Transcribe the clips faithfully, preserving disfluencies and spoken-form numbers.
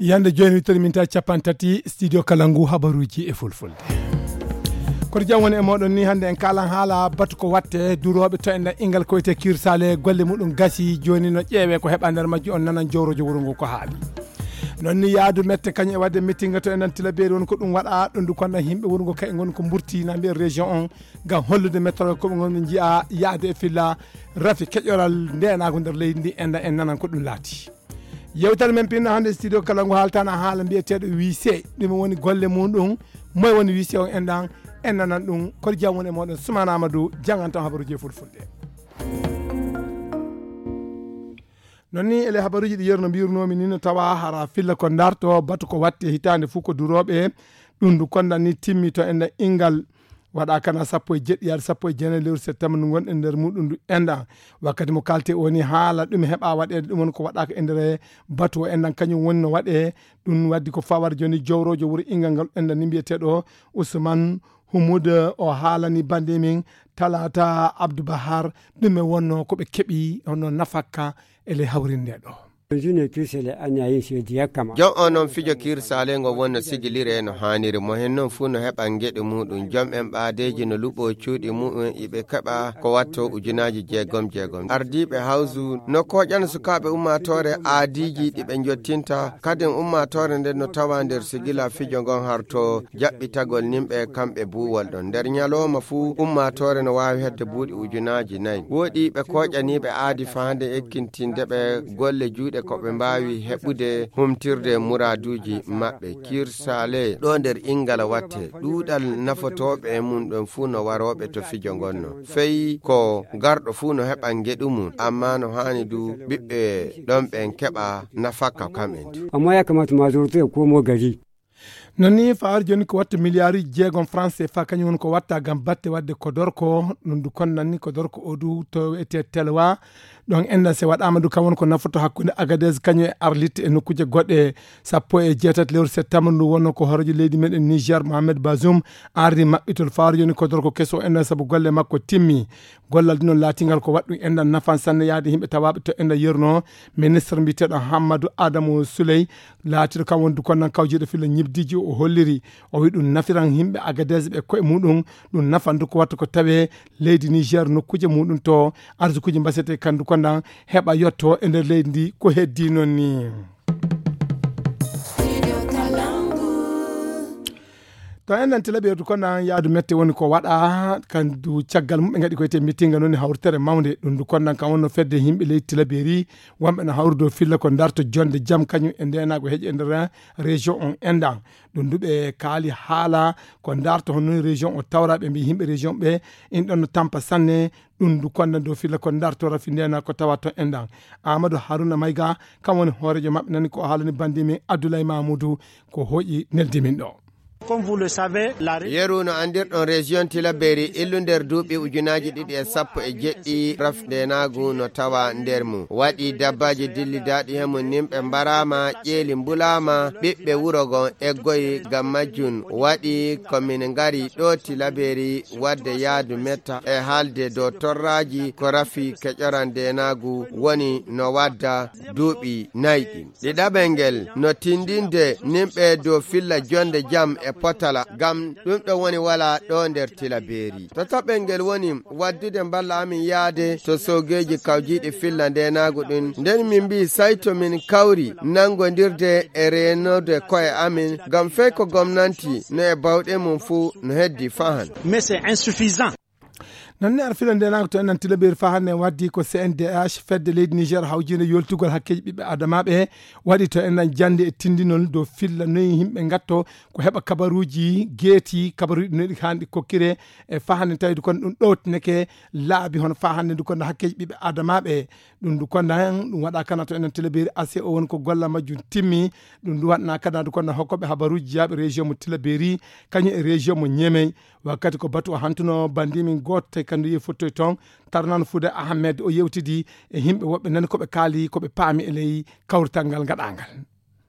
yande joni wittori min ta capan tati studio Kalangu habaruji e fulfulde ko jam woni e modon ni hande en kalan haala batu ko watte durobe to en ingal ko te kirsale golle mudum gasi joni no ƴeewe ko heba nder majji on nanan jorojo wuro ngo ko haali non ni yaadu mette kañ e wadde meeting to en tilaberi won ko dum wada don du konda himbe wuro ngo kay ngon ko burti na be region on gam hollude metro ko ngon ji'a yaade e filla rafi kejoral ndena ko nder leydi ndi enda en nanan ko dum laati yewtal men pinna hande studio Kalangu haltana haala biyetedo wise dum woni golle mudum moy woni wise on endan en nanan dum ko jam woni modon Soumana Amadou jangantan habaruji fulfulde nonni ele habaruji di yerno birnomi ni no tawa hara filla ko darto batu ko watte hitande fu ko durobe dum du konda ni timmi to en ingal wada kana sappo e jeddi yar sappo e jene lewru septembre ngon en der mudum du enda wakati mo kalte woni haala dum heba wade dum ko wada ko endere batu endan kanyum wonno wade dum waddi ko fawar joni jowrojo wuri ingal ngal enda nimbiyetedo Ousmane Humuda o haalani bande min talata Abdou Bahar dum e wonno ko be kebi onno nafaka ele hawrinde do jom onon fijo kirsale ngo wonno sigilire no haniri mo hen non fu no heɓa geɗe muɗum jom en ɓaadeji no luɓo cuuɗi muɗum iɓe keɓa ko watto ujunaji jeegom jeegom ardiɓe hawsu no koƴan sukaɓe ummatore aadiji ɗiɓe jottinta kadin ummatore nden no tawa nder sigila fijo ngon harto jaɓɓitagol nimɓe kamɓe buwol ɗon nder ñalowma fu ummatore no wawi hedde buuɗi ujunaji nayyi woɗi ɓe koƴaniɓe aadi fahande ekkintindeɓe golle juuɗe ko ɓe mbawi heɓude humtirde muraduji maɓɓe kirsale ɗo nder ingala watte ɗuɗal nafotoɓe mum ɗon fu no waroɓe to fijo gonno feyi ko garɗo fu no heɓa geɗumum amma no hani du ɓiɓɓe ɗon ɓen keɓa nafaka kamen amma ya kamata majorité ko mo gari nonni faar joni ko watta milliard jeegom français fa kañum ko watta gam batte wadde ko dorko ɗum du konnanni ko dorko o du to ete telwa donc enda se waɗama du kamon ko nafoto hakkude Agadez kañum e Arlit e nokkuje goɗɗe sappo e jeetat lewru septembre ndu wonno ko horoji leydi meɗen Niger Mohamed Bazoum ardi maɓɓitol faar joni ko dorko keso enda saabu golle makko timmi gollal non laatingal ko waɗɗum enda nafan sanne yaade yimɓe tawaɓe to enda yerno ministre mbiteɗo Hammadou Adamou Souley laatiɗo kam wondu konnan kawjiɗo filla ñibdiji o holliri o wi ɗum nafiran yimɓe Agadez ɓe koye muɗum ɗum nafandu ko watta ko tawe leydi Niger nokkuje muɗum to arsikuji mbasete kandu kondan heɓa yotto e nder leydi ndi ko heddi noon ni to enen tilaɓe ko nan yaadu mette woni ko waɗa kandu caggal mum ɓe gaɗi koyte mittinga noon hawrtere mawde ɗum du konnan kam wonno fedde yimɓe leydi tilaberi wonɓe no hawrudo filla ko darto jonde jaam kañum e ndenago heeƴi e nder région on endan ɗum duɓe kaali haala ko darto hono région o tawraɓe mbi yimɓe région ɓe in ɗon no tampa sanne ɗum du konnan do filla ko darto rafi ndena ko tawa to endan Amadou Harouna Mayga kam woni hoorejo mabɓe nani ko haalani bandimi Abdoulaye Mamoudou ko hooƴi neldimin ɗo. Comme vous le savez, la yeru no andirɗon région tilaberi illu nder duuɓi ujunaji ɗiɗi e sappo e jeɗɗi rafdenagu no tawa nder mum waɗi dabbaji dillidaɗi hemum nimɓe mbarama ƴeeli mbulama ɓiɓɓe wuro gon eggoyi gam majjum waɗi komin ngari ɗo tilaberi wadde yaadu metta e haalde dow torraji ko rafi keƴorandenagu woni no wadda duuɓi nayɗi ɗiɗaɓel ngel no tindinde nimɓe dow filla jonde jaam e potala gam ɗum ɗo woni wala ɗo nder tilaberi tataɓel ngel woni waddude mballa amin yaade to sogeji kawjiɗi filla ndenagu ɗin nden min mbi sayto min kawri nangodirde e renode koye amin gam fey ko gomnanti no e bawɗe mum fu no heddi fahan mais c'est insuffisant. nanne ar fila ndenago to enen tilaberi fa hande waddi ko C N D H fedde leydi Niger hawjinde yoltugol hakkeji ɓiɓɓe adamaɓe waɗi to enen jande e tindinol dow filla noyi yimɓe gatto ko heɓa kabaruji geeti kabaruji ɗi handi kokkire e fa hande tawide kono ɗum ɗowtineke laabi hono fa hande ndu kono hakkeji ɓiɓɓe adamaɓe ɗum ndu konnan ɗum waɗa kana to enen tilaberi assez o woni ko golla majjum timmi ɗum ndu waɗna kada ndu konno hokkoɓe habaruji jaaɓe région mo tilaberi kañum e région mo Niamey wakkati ko batu o hantuno bandimin goto kandu yi fottoy ton Tarnan Fouda Ahmed o yewtidi e himɓe woɓɓe nani koɓe kaali koɓe paami e ley kawrital ngal gaɗangal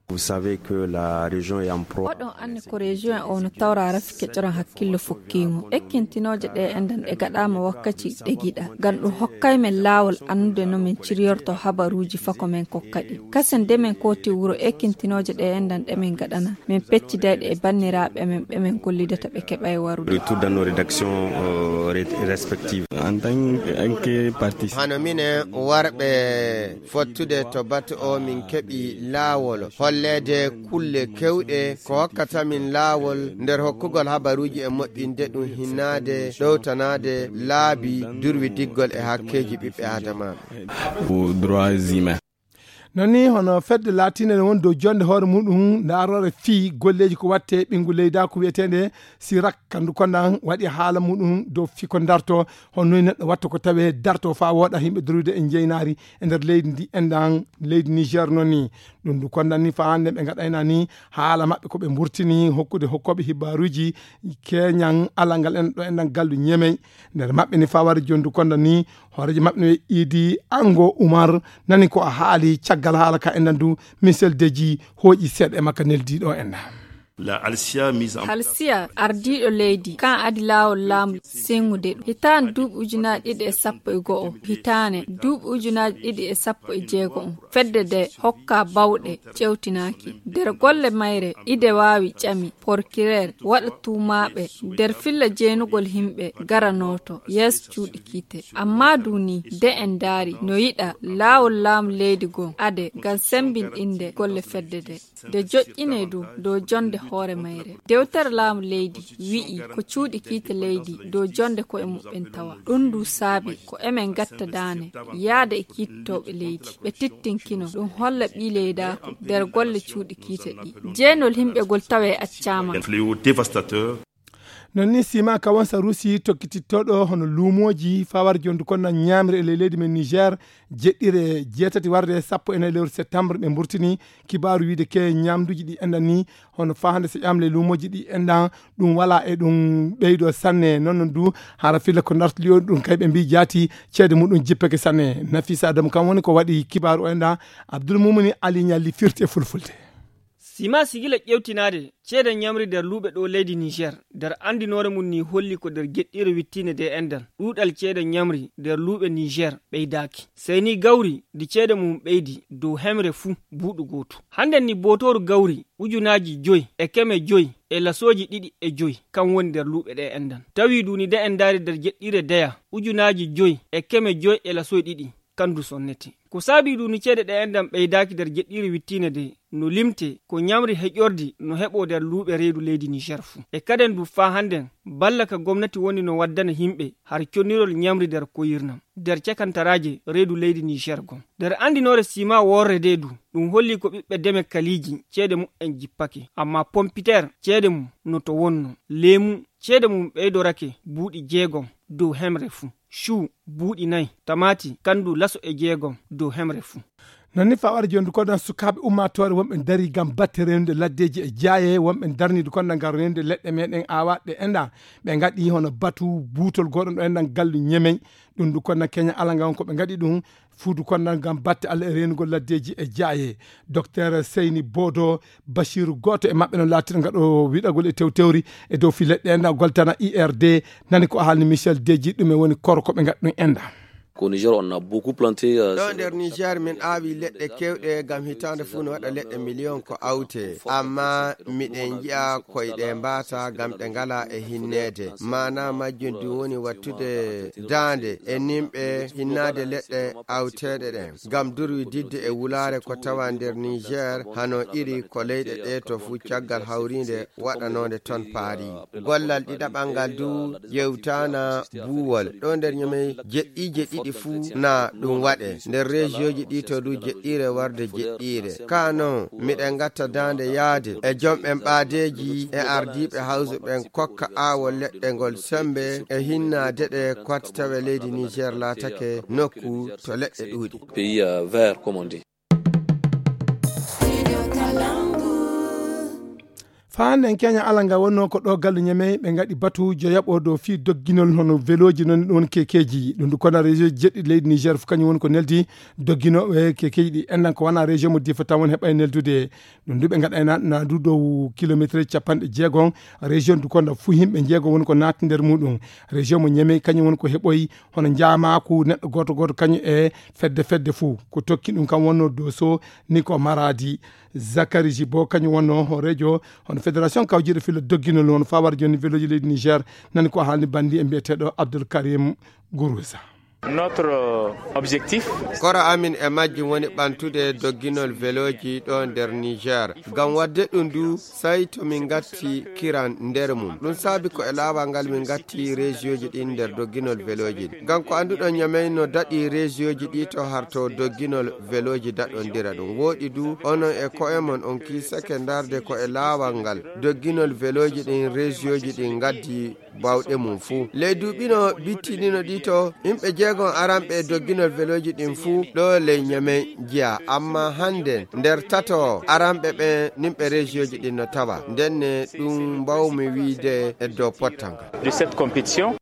Vous savez que la région est en pro. Odon anni ko région on tawrara fike coran hakkillo fukkingo ekkintinoje de endan e gadama wakkati de gida gandu hokkay men lawol annude no men ciriyorto habaruji fako men kokkadi kasen de men koti wuro ekkintinoje de endan de men gadana men pecci dayde e banniraabe men be men kollidata be kebay warude Retour dans nos rédactions euh, respectives en tant que parti hano mine warbe fottude to batu o min kebi lawol hollede kulle kewde ko hokkata min lawol nder hokkugol habaruji e moddinde dum hinnade dowtanade laabi durwi diggol e hakkeji bibbe adama pour droits humains. noni hono fedde latine won do jonde hoore mudum darore fi golleji ko watte bingu leyda ko wietende sirak kandu kondan wadi haala mudum do fi ko darto hono neddo watto ko tawe darto fa woda himbe drude en jeynaari e der leydi ndi endan leydi Niger noni dum du kondan ni fa hande be gadayna ni haala mabbe ko be burtini hokkude hokkobe hibaruji kenyan alangal en do endan galdu nyemey der mabbe ni fa war jondu kondan ni horeji mabbe no idi ango Umar nani ko a haali gal halaka enandu Michel Deji hoji sed e makka neldido en La Alcia mise en Halsia ardido leydi kan adilawo lam sengude hitan dub ujuna didi e sappo e go'o hitane dub ujuna didi e sappo e jeego fedde de hokka bawde cewtinaki der golle mayre ide wawi cami porkirer wada tumabe der filla jeenugol himbe garanoto yes cuudi kite amma duni de en dari no yida lawo lam leydi go ade gal sembin inde golle fedde de de jojjine du do jonde hoore mayre dewtar laamu leydi wi'i ko cuudi kiite leydi do jonde ko e mubben tawa dum du saabi ko emen gatta dane yaade e kiittobe leydi be tittinkino dum holla bi leyda ko der golle cuudi kiite di jeenol himbe gol tawe accama un fléau dévastateur. nonni sima ka wonsa rusi tokkitittoɗo hono luumoji fawar jondu konna ñamre e leydi men Niger jeɗɗire jeetati warde sappo ene lewru septembre ɓe burtini kibaru wiide ke ñamduji ɗi endan ni hono fahande so ƴamle luumoji ɗi endan ɗum wala e ɗum ɓeydo sanne noon du hara filla ko dartoliyo ɗum kay ɓe mbi jaati ceede muɗum jippeke sanne Nafisa Adamu kam woni ko waɗi kibaru o endan Abdoul Mumini Ali ñalli firti e fulfulde sima sigila ƴewtinade ceede ñamri der luuɓe ɗo leydi Niger der andinore mum ni holli ko der geɗɗire wittine de endal ɗuɗal ceede ñamri der luuɓe Niger ɓeydaki seyni gawri di ceede mum ɓeydi dow hemre fuu buuɗu goto handen ni botoru gawri ujunaji joyi e keme joyi e lasoji ɗiɗi e joyi kan woni der luuɓe ɗe endan tawi duni de en dari der geɗɗire deya ujunaji joyi e keme joyi e lasoji ɗiɗi kandu sonneti ko saabi duni ceede ɗe endam ɓeydaki der jeɗɗiri wittine de no limte ko ñamri heƴordi no heɓo der luuɓe reedu leydi Niger fuu e kaden du fa handen balla ka gomnati woni no waddana himɓe har connirol ñamri der koyirnam der cakantaraje reedu leydi Niger gon der andinore sima worre de du ɗum holli ko ɓiɓɓe deme kaliji ceede mum en jippake amma pompiter ceede mum no to wonno lemu ceede mum ɓeydorake buuɗi jeegom dow hemre fuu chou buuɗi nayi tamati kandu laso e jeegom dow hemre fuu nonni fawar jondu ko dan sukabe ummatore wonbe dari gam batte rende laddeji e jaaye wonbe darnidu kon ngar rende ledde meden awaade enda be ngadi hono batu butol godon do endan gallu nyemey dum du kon Kenya ala ngam ko be ngadi dum fuudu kon gam batte al renugol laddeji e jaaye docteur Seyni Bodo Bashiru goto e mabbe no latir ngado widagol e tewtewri e do fi ledde enda goltana I R D nani ko halni Michel Deji dum e woni korko be ngadi enda Au Niger, on a beaucoup planté. Euh, Dans le Niger, min awi leɗɗe kewɗe gam hitande fuu no waɗa leɗɗe million ko awte amma miɗen jiya koyɗe mbata gam ɗe ngala e hinnede mana majjum du woni wattude dande e nimɓe hinnade leɗɗe awteɗe ɗen gam durwi didde e wulare ko tawa nder Niger hano iri ko leyɗe ɗe to fuu caggal hawrinde waɗanode ton paari gollal ɗiɗaɓal du yewtana buwol ɗo nder ñamey jeɗɗije ɗiɗi fu na ɗum waɗe nder région ɗi to du jeɗɗire warde jeɗɗire kano miɗen gatta dande yaade e jomɓen ɓaadeji e ardiɓe hawse ɓen kokka awo leɗɗe ngol sembe e hinnade ɗe kwat tawe leydi Niger latake nokku to leɗɗe ɗuuɗi pays euh, vert comme on dit. fande en kenya alanga wonno ko do gallu nyame be ngadi batu jo yabo do fi dogginol hono veloji non non kekeji dum ko na région jeddi leydi Niger fu kany won ko neldi doggino e kekeji di endan ko wana région mo difata won heba neldude dum dube ngada na du do kilometre capande jeegon région du konda fu himbe jeego won ko nat nder mudum région mo nyame kany won ko heboyi hono jaama ku neddo goto goto kany e fedde fedde fu ko tokki dum kam wonno do so ni ko maradi Zakari Jibo kany wonno ho radio hono fédération kawjide fil doggino non fawar joni veloji leydi Niger nan ko halni bandi e mbiyetedo Abdul Karim Gourouza. Notre objectif kora amin e majji woni bantude dogginol veloji do nder Niger gam wadde dum du sai to min gatti kiran nder mum dum sabi ko e lawa ngal min gatti regionji din nder dogginol veloji gam ko andudo nyamay no dadi regionji di to harto dogginol veloji dadon dira dum wodi du ono e ko e mon on ki secondaire ko e lawa ngal dogginol veloji din regionji din gaddi bawde mum fu le dubino bitinino dito imbe jeegon arambe dogginol veloji din fu do le nyame jiya amma hande nder tato arambe be nimbe regionji din no tawa denne dum bawmi wiide e do potanga de cette compétition.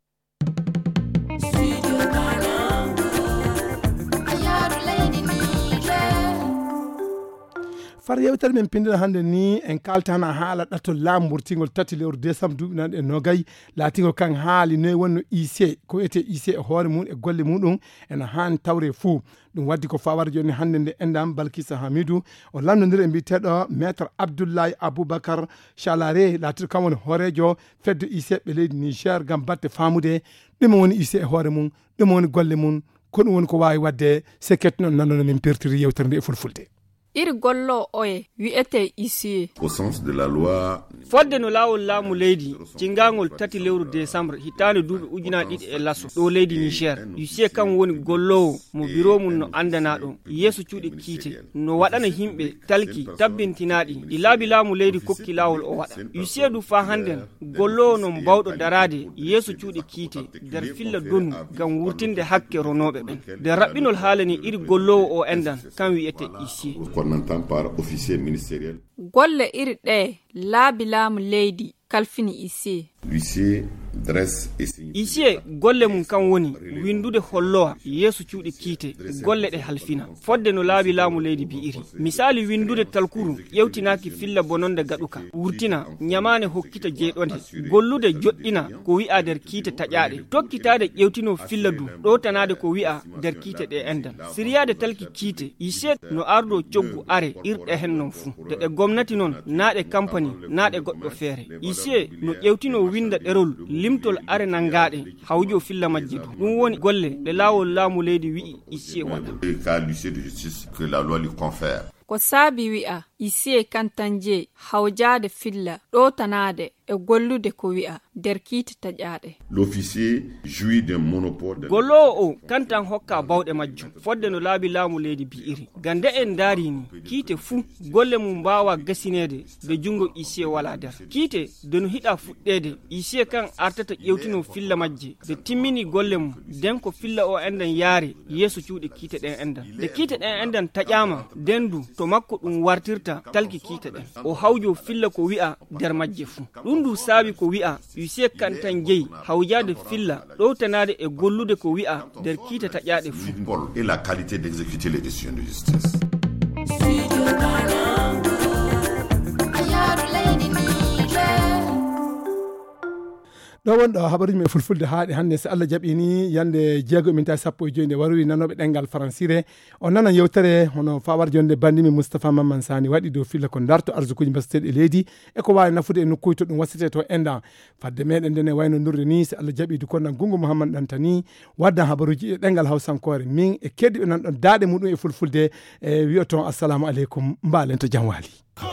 far yewtere men pindina hande ni en kaltana haala dato lamburtingol tati lewru décembre duuɓi nan e nogay laatigo kan haali noy wonno I C ko ete I C e hoore mum e golle muɗum ena hani tawre fuu ɗum waddi ko fawara joni hande nde endam Balkissa Hamidou o lamdodiri e mbiteɗo maître Abdoulaye Aboubacar Chalare laatido kam woni hoorejo fedde I C ɓe leydi Niger gam batte famude ɗum woni I C e hoore mum ɗum woni golle mum ko ɗum woni ko wawi wadde se kettinon nannono min pertiri yewtere nde e fulfulde. iri gollo oye wi'ete I C au sens de la loi fodde no laawol laamu leydi cingangol tati lewru décembre hitande duuɓi ujunaje ɗiɗi e lasso ɗo leydi Niger I C kam woni gollowo mo bureau mum no andana ɗum yeeso cuuɗi kiite no waɗana himɓe talki tabbintinaɗi ɗi laabi laamu leydi kokki laawol o waɗa I C du fa handen gollowo no mbawɗo darade yeeso cuuɗi kiite nder filla donu gam wurtinde hakke ronoɓe ɓen nde raɓɓinol haalani iri gollowo o endan kam wi'ete I C qu'on entend par officier ministériel. golle iri ɗe laabi laamu leydi kalfini I C L'huissier dresse et signe. I C golle mum kam woni windude hollowa yeeso cuuɗi kiite golle ɗe halfina fodde no laabi laamu leydi bi iri misali windude talkuru ƴewtinaki filla bononde gaɗuka wurtina nyamane hokkita jeeɗonde gollude joɗɗina ko wi'a nder kiite taƴaɗe tokkitade ƴewtino filla du ɗotanade ko wi'a nder kiite ɗe endan siriyade talki kiite I C no ardo coggu are irɗe hen non fuu de ɗe gomnati noon naɗe compagnie naɗe goɗɗo feere I C no ƴewtino winda ɗerol limtol are nangaɗe hawjo filla majji du ɗum woni golle ɗe laawol laamu leydi wi'i I C waɗa Cas l'huissier de justice que la loi lui confère. ko saabi wi'a I C kantanje hawjade filla ɗotanade e gollude ko wi'a nder kiite taƴaɗe L'officier jouit d'un monopole. gollowo o kantan hokka bawɗe majjum fodde no laabi laamu leydi bi iri gande en daarini kiite fuu golle mum mbawa gasinede de jungo I C wala nder kiite de no hiɗa fuɗɗede I C kan artata ƴewtino filla majje de timmini golle mum den ko filla o endan yaare yeeso cuuɗe kiite ɗen endan de kiite ɗen endan taƴama dendu to makko ɗum wartirta talki kiite ɗen o hawjo filla ko wi'a nder majje fuu ɗum du saabi ko wi'a I C kantan jeyi hawjade filla ɗowtanade e gollude ko wi'a nder kiite taƴaɗe fuu Et la qualité d'exécuter les décisions de justice. ɗo wonɗo habaruji men fulfulde haaɗe hannde so Allah jaɓini yande jeego min tawi sappo e joyi nde warowi nanoɓe ɗengal françire o nana yewtere hono fawar jonde bandimi Moustapha Mamman Sani waɗi dow filla ko darto arsukuji basateɗe e leydi e ko wawi nafude e nokkuji to ɗum wassete to endan fadde meɗen nden e wayno nurde ni so Allah jaɓi du konnan Gungu Mouhammad ɗantani waddan habaruji e ɗengal hawsankore min e keddiɓe nanɗon daaɗe muɗum e fulfulde e wiyoton assalamu aleykum mbalen to jam waali.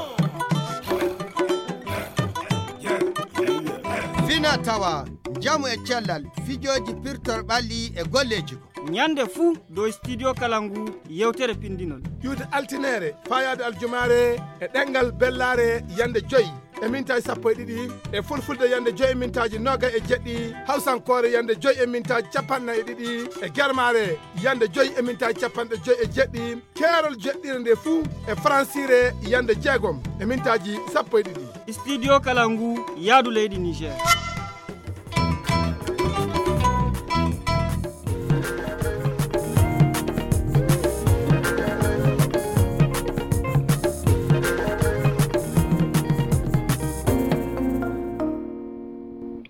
fina tawa jamu e cellal fijoji pirtor ɓalli e golleji ko nyande fuu do studio Kalangu yewtere pindinol yude altinere fayade aljumare e ɗengal bellare yande joyi e mintaji sappo e ɗiɗi e fulfulde yande joyi e mintaji noga e jeɗɗi hawsankore yande joyi e mintaji capannayyi e ɗiɗi e guermare yande joyi e mintaji capanɗe joyi e jeɗɗi keerol jeɗɗire nde fuu e francire yande jeegom e mintaji sappo e ɗiɗi studio kalangu yaadu leydi niger